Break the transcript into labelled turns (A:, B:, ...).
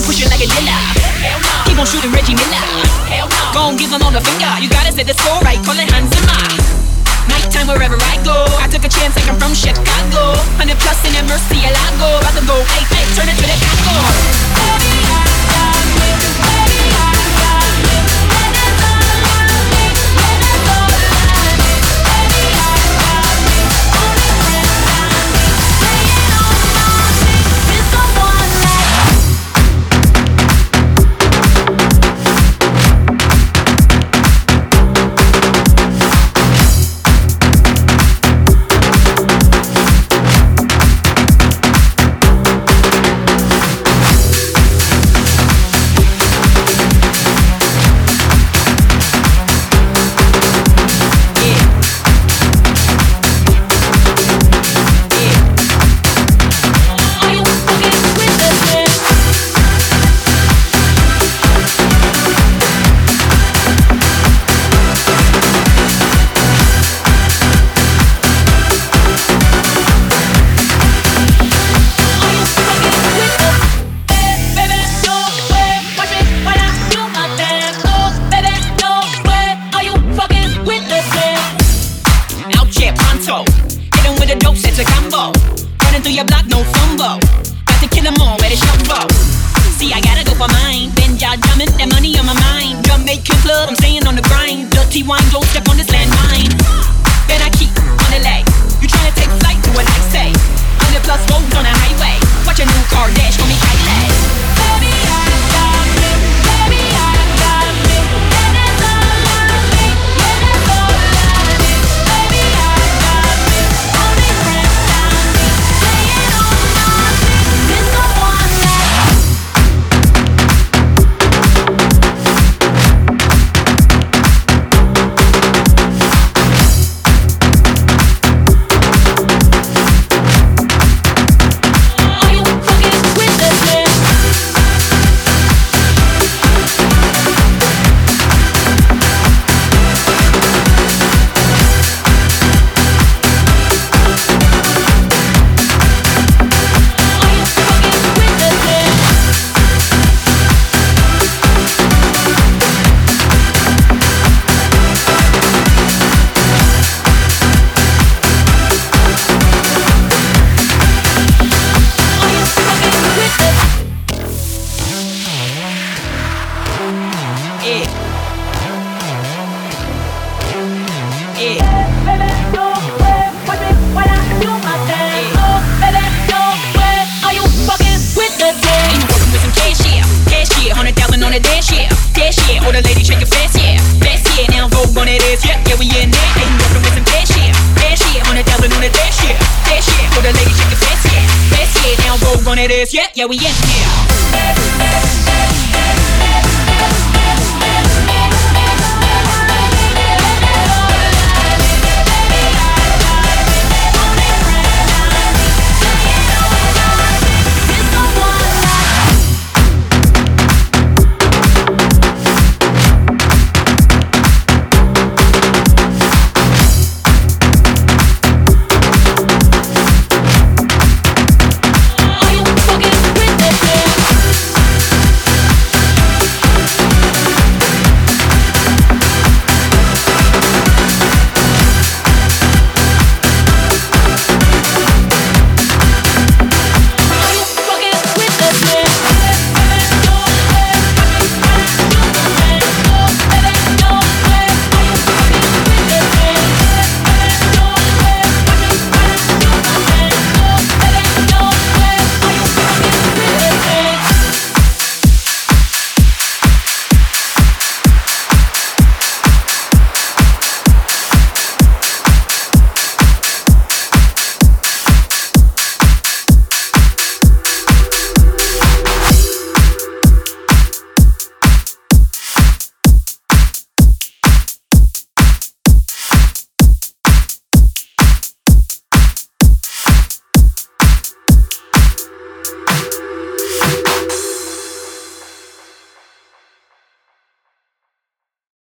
A: push it like a dealer. Keep on shooting Reggie Miller. Gon' give them all the finger. You gotta set the score right, call it Hans Zimmer. Nighttime wherever I go. I took a chance like I'm from Chicago. 100 plus in that Murcielago. About to go, hey, hey, turn it to the Congo. Baby, I got me. Baby, I got me. And it's all I need. And it's all I need. Baby, I got me. Only friends I need. Laying on my feet. With someone like
B: Yeah, we in here.